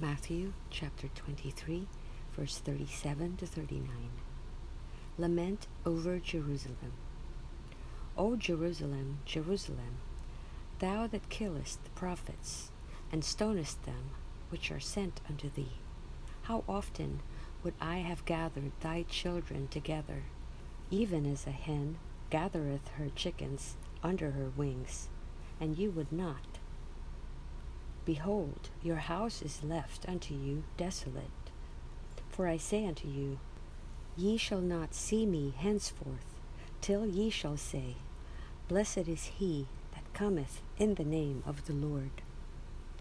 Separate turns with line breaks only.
Matthew chapter 23, verse 37 to 39. Lament over Jerusalem. O Jerusalem, Jerusalem, thou that killest the prophets, and stonest them which are sent unto thee, how often would I have gathered thy children together, even as a hen gathereth her chickens under her wings, and you would not. Behold, your house is left unto you desolate. For I say unto you, ye shall not see me henceforth, till ye shall say, Blessed is he that cometh in the name of the Lord.